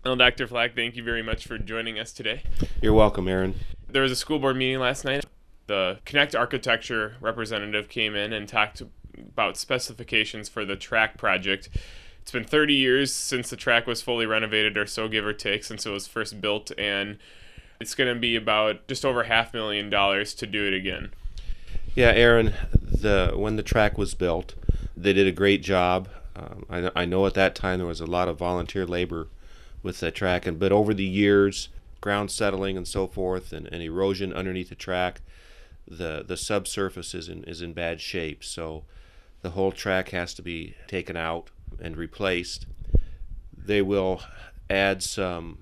Well, Dr. Flack, thank you very much for joining us today. You're welcome, Aaron. There was a school board meeting last night. The Connect Architecture representative came in and talked about specifications for the track project. It's been 30 years since the track was fully renovated, or so, give or take, since it was first built, and it's going to be about just over $500,000 to do it again. Yeah, Aaron, when the track was built, they did a great job. I know at that time there was a lot of volunteer labor with that track, but over the years, ground settling and so forth, and erosion underneath the track, the subsurface is in bad shape. So the whole track has to be taken out and replaced. They will add some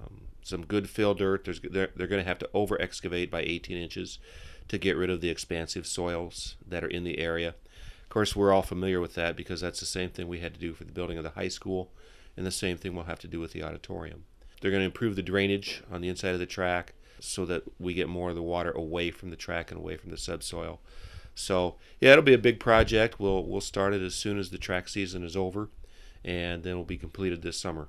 good fill dirt. They're going to have to over excavate by 18 inches to get rid of the expansive soils that are in the area. Of course, we're all familiar with that because that's the same thing we had to do for the building of the high school, and the same thing we'll have to do with the auditorium. They're going to improve the drainage on the inside of the track so that we get more of the water away from the track and away from the subsoil. So, yeah, it'll be a big project. We'll start it as soon as the track season is over, and then it'll be completed this summer.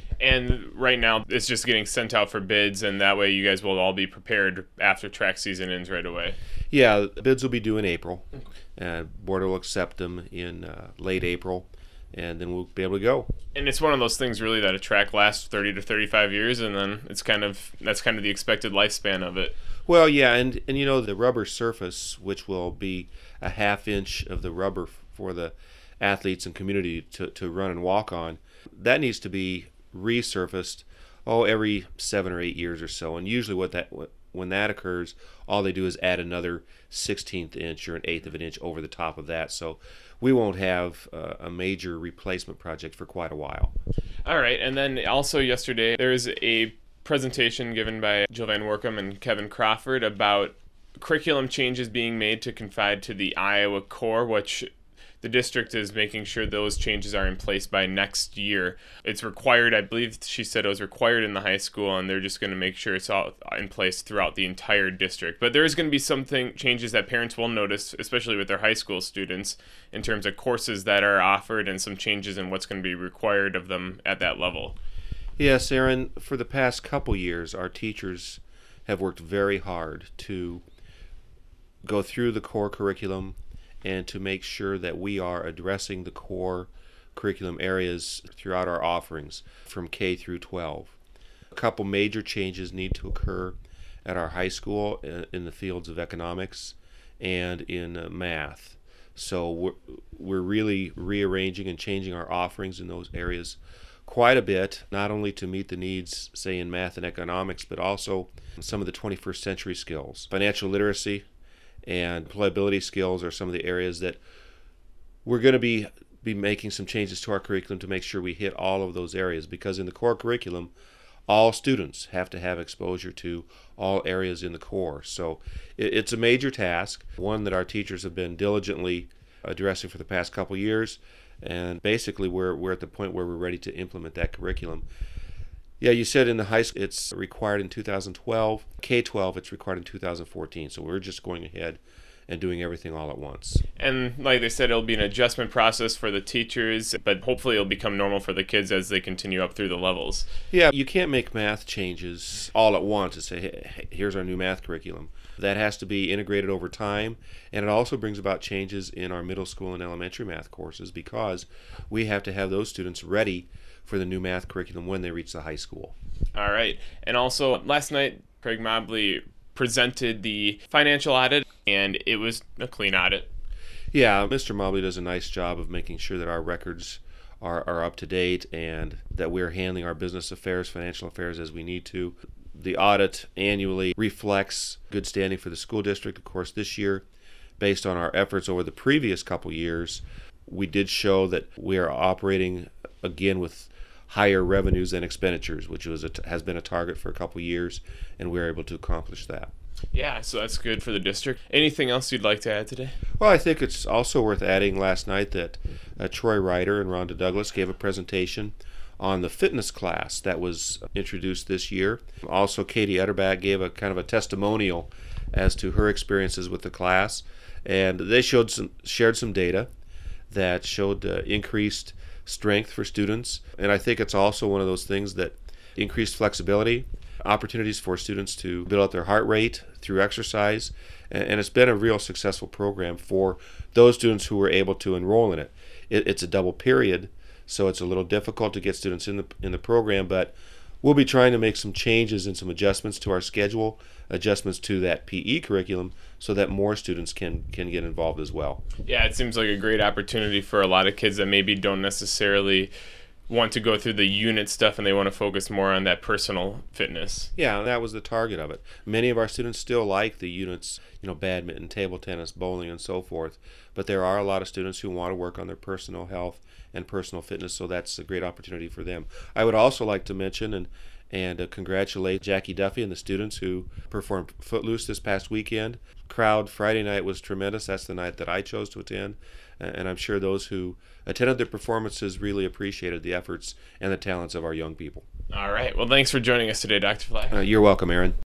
And right now, it's just getting sent out for bids, and that way you guys will all be prepared after track season ends right away. Yeah, bids will be due in April. Board will accept them in late April, and then we'll be able to go. And it's one of those things really that a track lasts 30 to 35 years, and then that's kind of the expected lifespan of it. Well, yeah, and you know, the rubber surface, which will be a half inch of the rubber for the athletes and community to run and walk on, that needs to be resurfaced every 7 or 8 years or so. And usually when that occurs, all they do is add another 1/16 inch or an eighth of an inch over the top of that. So we won't have a major replacement project for quite a while. All right, and then also yesterday there was a presentation given by Jill Van Workum and Kevin Crawford about curriculum changes being made to confide to the Iowa Core, which the district is making sure those changes are in place by next year. It's required, I believe she said it was required in the high school, and they're just going to make sure it's all in place throughout the entire district. But there's going to be changes that parents will notice, especially with their high school students, in terms of courses that are offered and some changes in what's going to be required of them at that level. Yes, Aaron, for the past couple years, our teachers have worked very hard to go through the core curriculum and to make sure that we are addressing the core curriculum areas throughout our offerings from K through 12. A couple major changes need to occur at our high school in the fields of economics and in math. So we're really rearranging and changing our offerings in those areas quite a bit, not only to meet the needs, say, in math and economics, but also some of the 21st century skills. Financial literacy and employability skills are some of the areas that we're going to be making some changes to our curriculum to make sure we hit all of those areas, because in the core curriculum, all students have to have exposure to all areas in the core. So it's a major task, one that our teachers have been diligently addressing for the past couple years, and basically we're at the point where we're ready to implement that curriculum. Yeah, you said in the high school it's required in 2012. K-12 it's required in 2014. So we're just going ahead and doing everything all at once. And like they said, it'll be an adjustment process for the teachers, but hopefully it'll become normal for the kids as they continue up through the levels. Yeah, you can't make math changes all at once and say, hey, here's our new math curriculum. That has to be integrated over time, and it also brings about changes in our middle school and elementary math courses because we have to have those students ready for the new math curriculum when they reach the high school. All right. And also, last night, Craig Mobley presented the financial audit, and it was a clean audit. Yeah, Mr. Mobley does a nice job of making sure that our records are up to date and that we're handling our business affairs, financial affairs as we need to. The audit annually reflects good standing for the school district. Of course, this year, based on our efforts over the previous couple years, we did show that we are operating again with higher revenues than expenditures, which has been a target for a couple years, and we're able to accomplish that. Yeah, so that's good for the district. Anything else you'd like to add today? Well, I think it's also worth adding last night that Troy Ryder and Rhonda Douglas gave a presentation on the fitness class that was introduced this year. Also, Katie Etterbach gave a kind of a testimonial as to her experiences with the class, and they shared some data that showed increased strength for students. And I think it's also one of those things that increased flexibility, opportunities for students to build up their heart rate through exercise, and it's been a real successful program for those students who were able to enroll in it. It's a double period, so it's a little difficult to get students in the program, but we'll be trying to make some changes and some adjustments to our schedule, adjustments to that PE curriculum, so that more students can get involved as well. Yeah, it seems like a great opportunity for a lot of kids that maybe don't necessarily want to go through the unit stuff and they want to focus more on that personal fitness. Yeah, that was the target of it. Many of our students still like the units, badminton, table tennis, bowling, and so forth, but there are a lot of students who want to work on their personal health and personal fitness, so that's a great opportunity for them. I would also like to mention and congratulate Jackie Duffy and the students who performed Footloose this past weekend. Crowd Friday night was tremendous. That's the night that I chose to attend, and I'm sure those who attended the performances really appreciated the efforts and the talents of our young people. All right. Well, thanks for joining us today, Dr. Fly. You're welcome, Aaron.